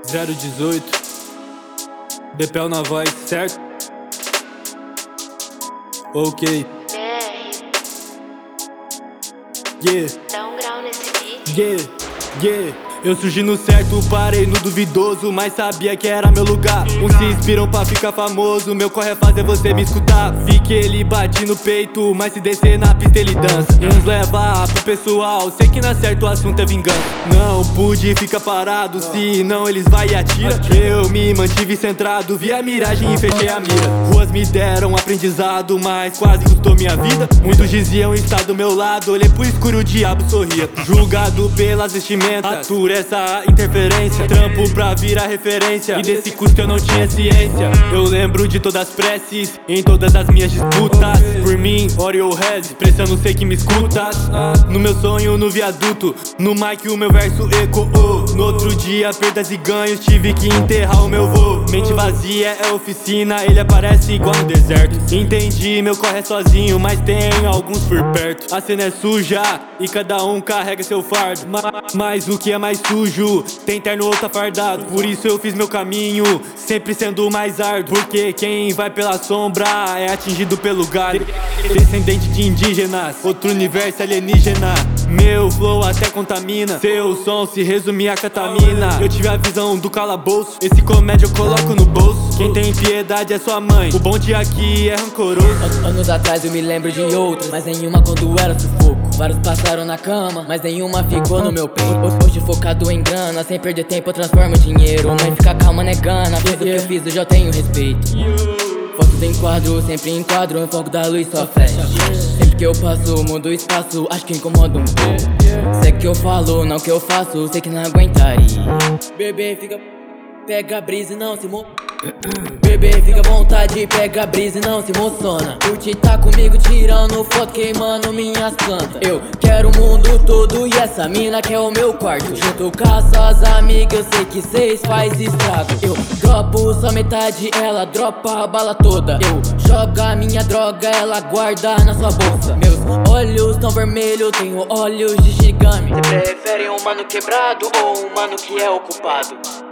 018 Depel na voz, certo? Ok. Yeah. Dá um grau nesse beat. Yeah. Eu surgi no certo, parei no duvidoso, mas sabia que era meu lugar. Uns se inspiram pra ficar famoso, meu corre é fazer você me escutar. Vi que ele bate no peito, mas se descer na pista ele dança. Uns leva pro pessoal, sei que na certo o assunto é vingança. Não pude ficar parado, se não eles vai e atira. Eu me mantive centrado, vi a miragem e fechei a mira. Ruas me deram aprendizado, mas quase custou minha vida. Muitos diziam estar do meu lado, olhei pro escuro, o diabo sorria. Julgado pelas vestimentas, essa interferência, trampo pra virar referência, e desse custo eu não tinha ciência. Eu lembro de todas as preces, em todas as minhas disputas. Por mim, Oreo Head, pressão sei que me escutas. No meu sonho, no viaduto, no mic o meu verso ecoou. No outro dia, perdas e ganhos, tive que enterrar o meu voo. Mente vazia é oficina, ele aparece igual no deserto. Entendi, meu corre é sozinho, mas tem alguns por perto. A cena é suja, e cada um carrega seu fardo. Mas o que é mais sujo, tem terno ou tá fardado. Por isso eu fiz meu caminho, sempre sendo mais árduo. Porque quem vai pela sombra é atingido pelo galho. Descendente de indígenas, outro universo alienígena. Meu flow até contamina, seu som se resumir a catamina. Eu tive a visão do calabouço, esse comédia eu coloco no bolso. Quem tem piedade é sua mãe, o bonde aqui é rancoroso. Anos atrás eu me lembro de outras, mas nenhuma quando era sufoco. Vários passaram na cama, mas nenhuma ficou no meu peito. Hoje focado em grana, sem perder tempo eu transformo em dinheiro. Mãe, fica calma, né gana, fiz o que eu fiz, eu já tenho respeito. Fotos em quadro, sempre enquadro, no foco da luz só flash. Sempre que eu passo, mudo o espaço, acho que incomoda um pouco. Sei que eu falo, não que eu faço, sei que não aguentaria. Bebê, fica... Pega a brisa e não se Bebê, fica à vontade, pega a brisa e não se emociona. Curte tá comigo tirando foto, queimando minhas plantas. Eu quero o mundo todo e essa mina quer o meu quarto. Junto com as suas amigas, eu sei que cês faz estrago. Eu dropo só metade, ela dropa a bala toda. Eu jogo a minha droga, ela guarda na sua bolsa. Meus olhos tão vermelhos, tenho olhos de Shigami. Cê prefere um mano quebrado ou um mano que é ocupado?